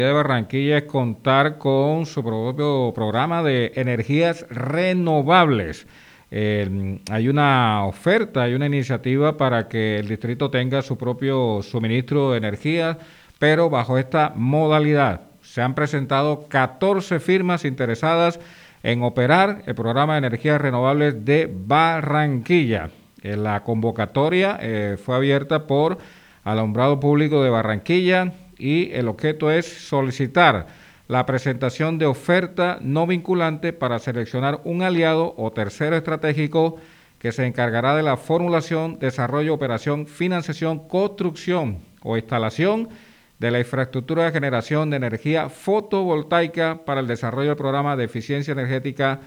De Barranquilla es contar con su propio programa de energías renovables. Hay una oferta, hay una iniciativa para que el distrito tenga su propio suministro de energía, pero bajo esta modalidad. Se han presentado 14 firmas interesadas en operar el programa de energías renovables de Barranquilla. La convocatoria fue abierta por Alumbrado Público de Barranquilla y el objeto es solicitar la presentación de oferta no vinculante para seleccionar un aliado o tercero estratégico que se encargará de la formulación, desarrollo, operación, financiación, construcción o instalación de la infraestructura de generación de energía fotovoltaica para el desarrollo del programa de eficiencia energética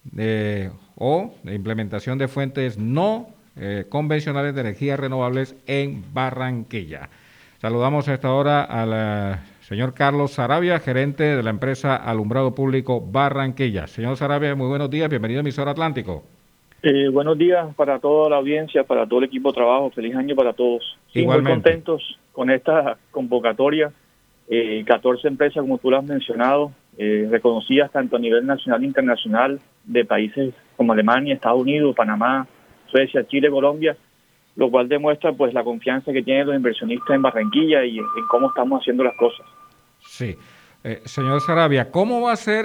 o de implementación de fuentes no convencionales de energías renovables en Barranquilla. Saludamos a esta hora al señor Carlos Saravia, gerente de la empresa Alumbrado Público Barranquilla. Señor Saravia, muy buenos días, bienvenido a Emisor Atlántico. Buenos días para toda la audiencia, para todo el equipo de trabajo, feliz año para todos. Sí, igualmente. Muy contentos con esta convocatoria, 14 empresas como tú lo has mencionado, reconocidas tanto a nivel nacional e internacional de países como Alemania, Estados Unidos, Panamá, Suecia, Chile, Colombia, lo cual demuestra pues la confianza que tienen los inversionistas en Barranquilla y en cómo estamos haciendo las cosas. Sí. Señor Saravia, ¿cómo va a ser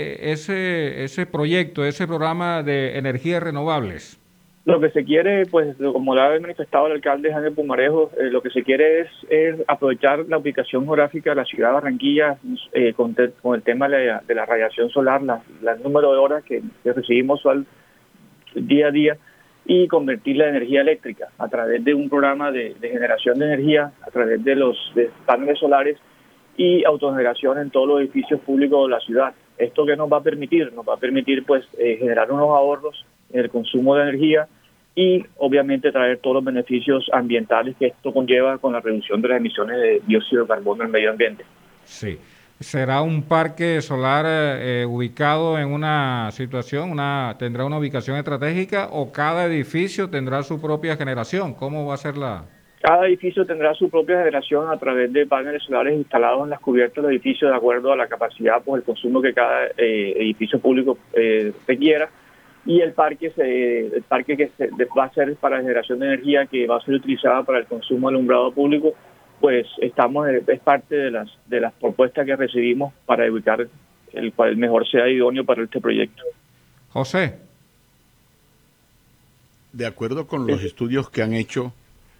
ese proyecto, ese programa de energías renovables? Lo que se quiere, pues, como lo ha manifestado el alcalde Jaime Pumarejo, lo que se quiere es aprovechar la ubicación geográfica de la ciudad de Barranquilla con el tema de la radiación solar, el número de horas que recibimos sol día a día, y convertirla en energía eléctrica a través de un programa de generación de energía, a través de paneles solares y autogeneración en todos los edificios públicos de la ciudad. ¿Esto qué nos va a permitir? Nos va a permitir pues generar unos ahorros en el consumo de energía y obviamente traer todos los beneficios ambientales que esto conlleva con la reducción de las emisiones de dióxido de carbono en el medio ambiente. Sí. ¿Será un parque solar ubicado en una situación, tendrá una ubicación estratégica o cada edificio tendrá su propia generación? ¿Cómo va a ser la...? Cada edificio tendrá su propia generación a través de paneles solares instalados en las cubiertas del edificio de acuerdo a la capacidad, pues el consumo que cada edificio público requiera. Y el parque que va a ser para la generación de energía que va a ser utilizada para el consumo alumbrado público, pues es parte de las propuestas que recibimos para ubicar el cual mejor sea idóneo para este proyecto. José. De acuerdo con los estudios que han hecho,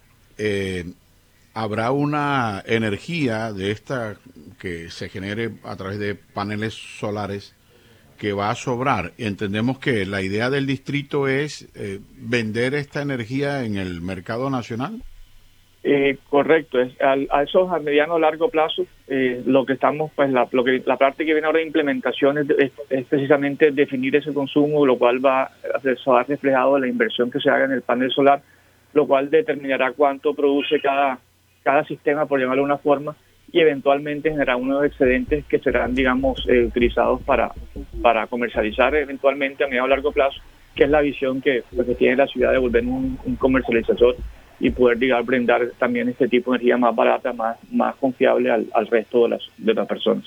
habrá una energía de esta que se genere a través de paneles solares que va a sobrar. Entendemos que la idea del distrito es vender esta energía en el mercado nacional. Correcto, a eso a mediano o largo plazo, lo que estamos, pues la parte que viene ahora de implementación es precisamente definir ese consumo, lo cual va a ser reflejado en la inversión que se haga en el panel solar, lo cual determinará cuánto produce cada sistema, por llamarlo de una forma, y eventualmente generar unos excedentes que serán, digamos, utilizados para comercializar eventualmente a mediano o largo plazo, que es la visión que tiene la ciudad de volvernos un comercializador y poder, digamos, brindar también este tipo de energía más barata, más confiable al resto de las personas.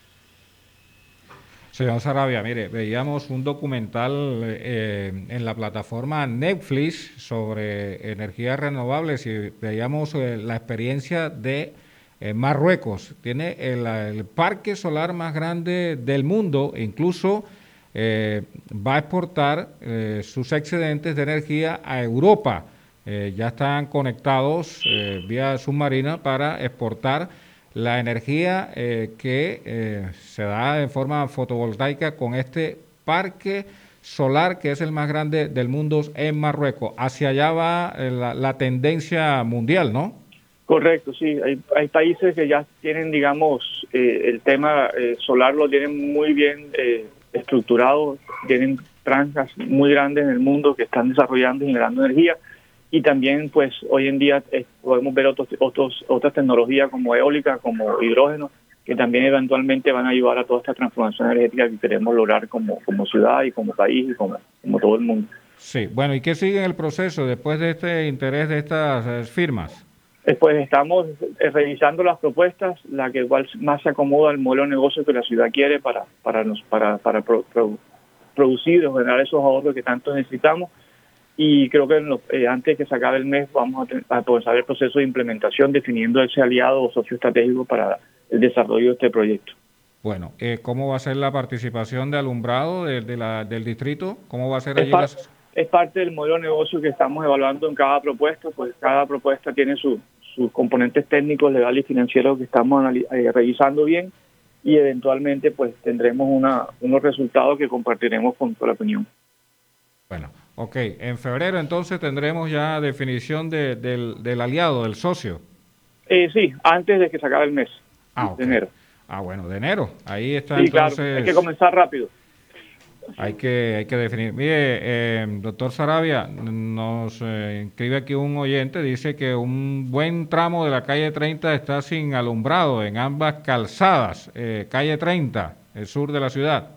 Señor Saravia, mire, veíamos un documental en la plataforma Netflix sobre energías renovables y veíamos la experiencia de Marruecos. Tiene el parque solar más grande del mundo, incluso va a exportar sus excedentes de energía a Europa. Ya están conectados vía submarina para exportar la energía que se da en forma fotovoltaica con este parque solar que es el más grande del mundo en Marruecos. Hacia allá va la tendencia mundial, ¿no? Correcto, sí. Hay países que ya tienen, digamos, el tema solar lo tienen muy bien estructurado, tienen franjas muy grandes en el mundo que están desarrollando y generando energía. Y también, pues, hoy en día podemos ver otras tecnologías como eólica, como hidrógeno, que también eventualmente van a ayudar a toda esta transformación energética que queremos lograr como ciudad y como país y como todo el mundo. Sí, bueno, ¿y qué sigue en el proceso después de este interés de estas firmas? Pues estamos revisando las propuestas, la que igual más se acomoda al modelo de negocio que la ciudad quiere para producir o generar esos ahorros que tanto necesitamos. Y creo que antes que se acabe el mes vamos a comenzar el proceso de implementación, definiendo ese aliado o socio estratégico para el desarrollo de este proyecto. Bueno, ¿cómo va a ser la participación de alumbrado del distrito? ¿Cómo va a ser allí las...? Es parte del modelo de negocio que estamos evaluando en cada propuesta, pues cada propuesta tiene sus componentes técnicos, legales y financieros que estamos revisando bien, y eventualmente pues tendremos unos resultados que compartiremos con toda la opinión. Bueno, ok. En febrero entonces tendremos ya definición del aliado, del socio. Sí, antes de que se acabe el mes de enero. Bueno, de enero. Ahí está sí, entonces. Claro, hay que comenzar rápido. Hay que definir. Mire, doctor Saravia, nos escribe aquí un oyente, dice que un buen tramo de la calle 30 está sin alumbrado en ambas calzadas, calle 30, el sur de la ciudad.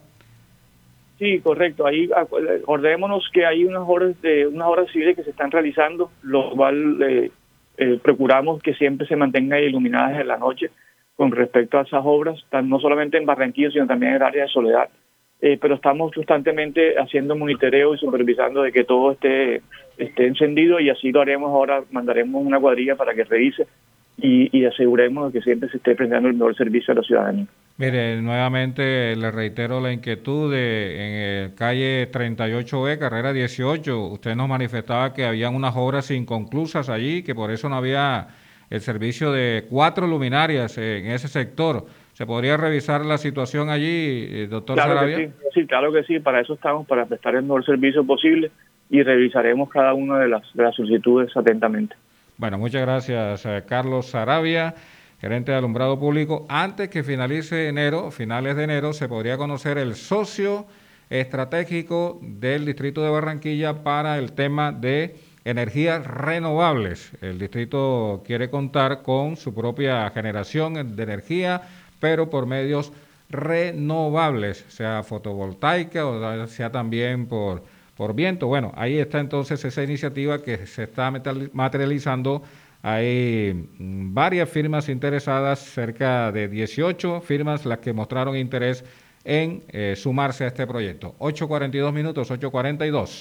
Sí, correcto. Ahí acordémonos que hay unas obras civiles que se están realizando, lo cual procuramos que siempre se mantengan iluminadas en la noche con respecto a esas obras, no solamente en Barranquilla, sino también en el área de Soledad. Pero estamos constantemente haciendo monitoreo y supervisando de que todo esté encendido, y así lo haremos ahora. Mandaremos una cuadrilla para que revise y aseguremos de que siempre se esté prestando el mejor servicio a la ciudadanía. Mire, nuevamente le reitero la inquietud en calle 38B, carrera 18. Usted nos manifestaba que habían unas obras inconclusas allí, que por eso no había el servicio de 4 luminarias en ese sector. ¿Se podría revisar la situación allí, doctor Saravia? Sí, claro que sí. Para eso estamos, para prestar el mejor servicio posible, y revisaremos cada una de las solicitudes atentamente. Bueno, muchas gracias, Carlos Saravia, gerente de alumbrado público. Antes que finalice finales de enero, se podría conocer el socio estratégico del distrito de Barranquilla para el tema de energías renovables. El distrito quiere contar con su propia generación de energía, pero por medios renovables, sea fotovoltaica o sea también por viento. Bueno, ahí está entonces esa iniciativa que se está materializando. Hay varias firmas interesadas, cerca de 18 firmas las que mostraron interés en sumarse a este proyecto. 8:42 minutos, 8:42.